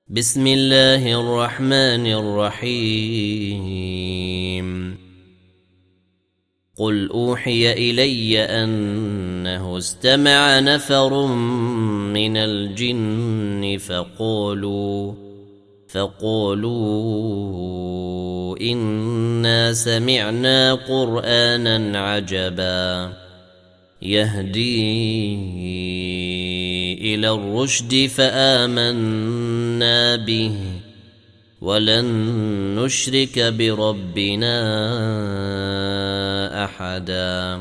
بسم الله الرحمن الرحيم قل أوحي إلي أنه استمع نفر من الجن فقالوا إنا سمعنا قرآنا عجبا يهدي إلى الرشد فآمنا به ولن نشرك بربنا أحدا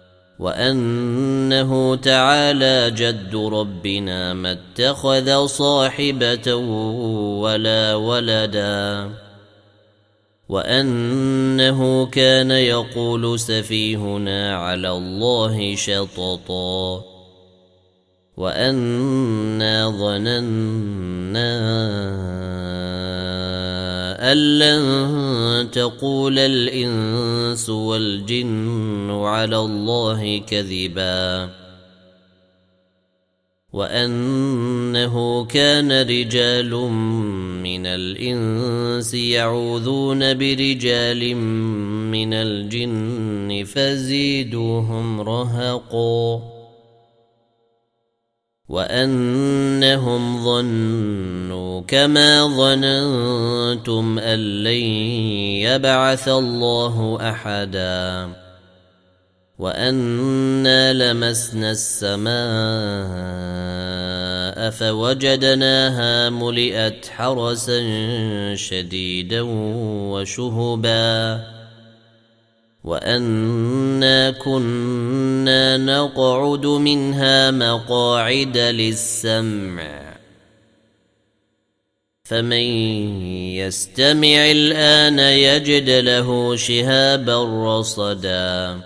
وأنه تعالى جد ربنا ما اتخذ صاحبة ولا ولدا وأنه كان يقول سفيهنا على الله شططا وأنا ظننا أن لن تقول الإنس والجن على الله كذبا وأنه كان رجال من الإنس يعوذون برجال من الجن فزيدوهم رهقا وأنهم ظنوا كما ظننتم أن لن يبعث الله أحدا وأنا لمسنا السماء فوجدناها ملئت حرسا شديدا وشهبا وأنا كنا نقعد منها مقاعد للسمع فمن يستمع الآن يجد له شهابا رصدا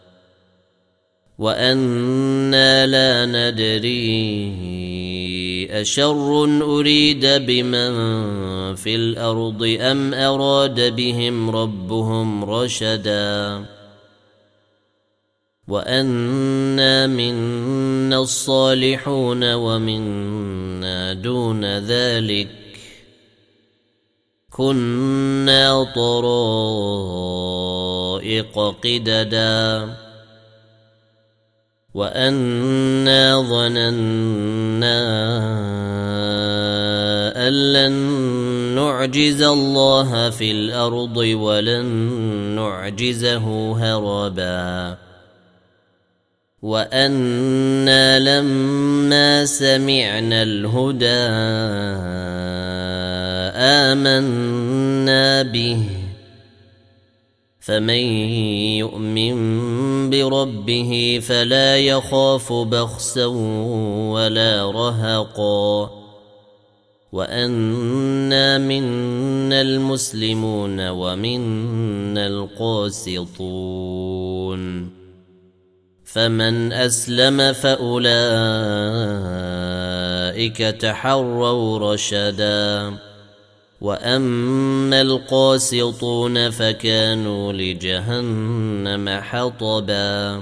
وأنا لا ندري أشر أريد بمن في الأرض أم أراد بهم ربهم رشدا وأنا منا الصالحون ومنا دون ذلك كنا طرائق قددا وأنا ظننا أن لن نعجز الله في الأرض ولن نعجزه هربا وأنا لما سمعنا الهدى آمنا به فمن يؤمن بربه فلا يخاف بخسا ولا رهقا وأنا منا المسلمون ومنا القاسطون فمن أسلم فأولئك تحروا رشدا وأما القاسطون فكانوا لجهنم حطبا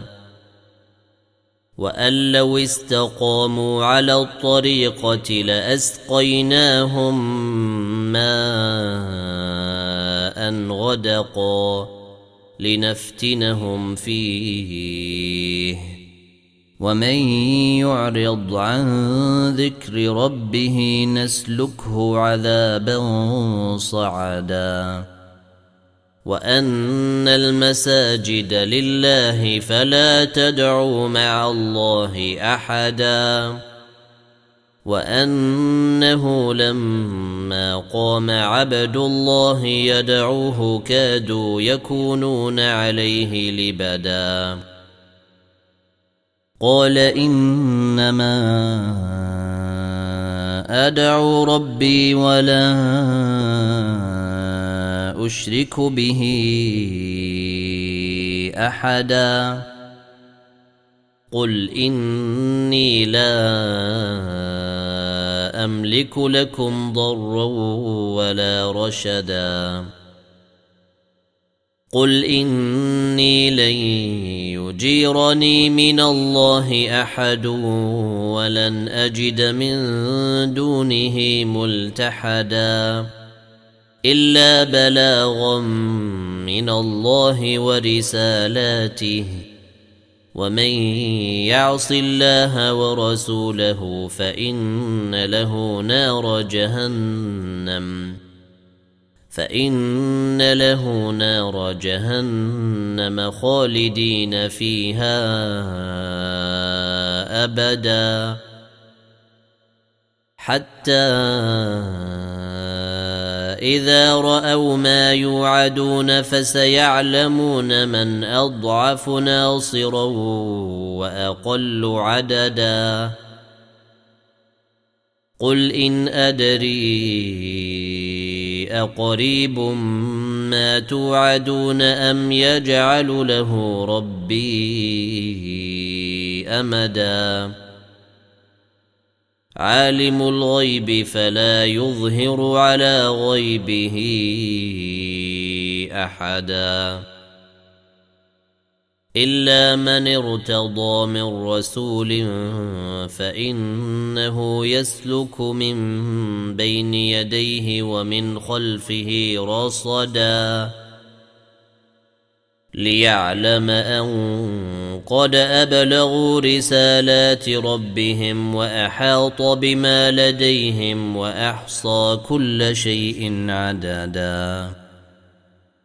وأن لو استقاموا على الطريقة لأسقيناهم ماء غدقا لنفتنهم فيه ومن يعرض عن ذكر ربه نسلكه عذابا صعدا وأن المساجد لله فلا تدعوا مع الله أحدا وأنه لما قام عبد الله يدعوه كادوا يكونون عليه لبدا قال إنما أدعو ربي ولا أشرك به أحدا قل إني لا أملك لكم ضرا ولا رشدا قل إني لن يجيرني من الله أحد ولن أجد من دونه ملتحدا إلا بلاغا من الله ورسالاته ومن يعص الله ورسوله فإن له نار جهنم خالدين فيها أبدا حتى إذا رأوا ما يوعدون فسيعلمون من أضعف ناصرا وأقل عددا قل إن أدري أقريب ما توعدون أم يجعل له ربي أمدا عالم الغيب فلا يظهر على غيبه أحدا إلا من ارتضى من رسول فإنه يسلك من بين يديه ومن خلفه رصدا ليعلم أن قد أبلغوا رسالات ربهم وأحاط بما لديهم وأحصى كل شيء عددا